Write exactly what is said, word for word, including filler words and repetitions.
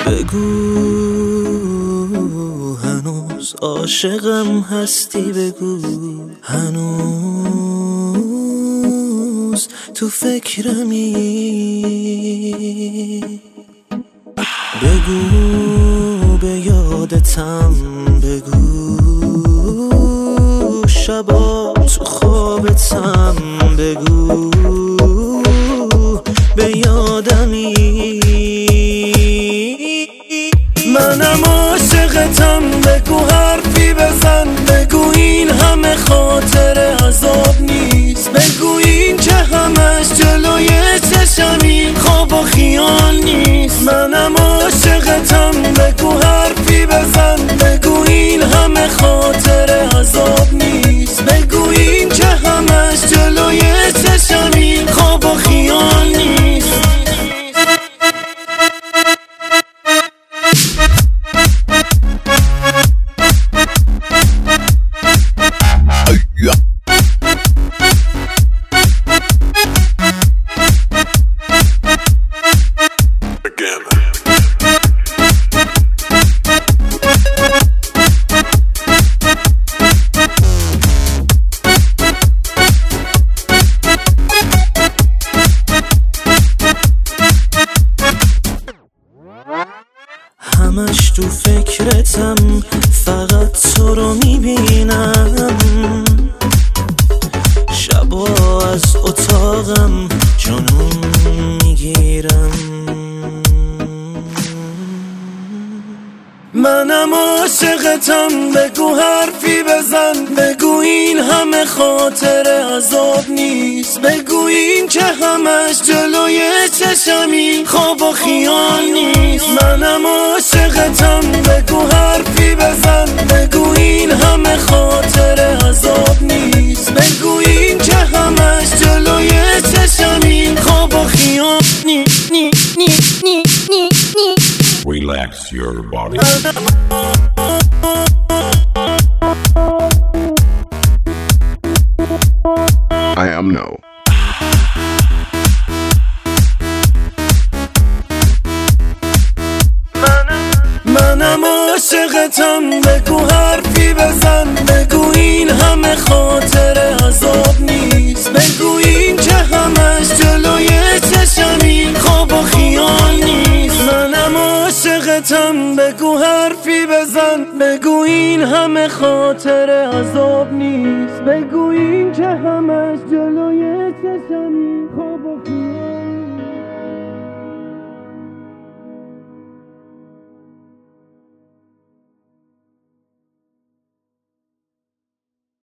بگو هنوز عاشقم هستی، بگو هنوز تو فکرمی، بگو به یادتم، بگو شبا تو خوابتم، بگو به یادمی. منم عاشقتم، بگو حرفی بزن، بگو این همه خاطر عذاب نیست، بگو این که همش جلوی چشمی خواب و خیال نیست. منم عاشقتم، بگو حرفی بزن، بگو این همه خاطر عذاب نیست، بگو این که همش جلوی چشمی خواب و خیال نیست. همش تو فکرتم، فقط تو رو میبینم، شبا از اتاقم جنون میگیرم. منم عاشقتم، بگو حرفی بزن، بگو این همه خاطر عذاب نیست، بگو این که همش جلوی چشمی خواب و خیال نیست. منم عاشقتم، بگو حرفی بزن، بگو این همه خاطر عذاب نیست، بگو این که همش جلوی چشمی خواب و خیال نیست. نی نی نی نی نی. Relax your body. I am no. منم عاشقتم، بگو حرفی بزن، بگو این همه خاطر عذاب نیست، بگو این که همش جلوی چشمی خواب و خیال نیست. منم عاشقتم، بگو حرفی بزن، بگو این همه خاطر عذاب نیست، بگو این که همش جلوی چشمی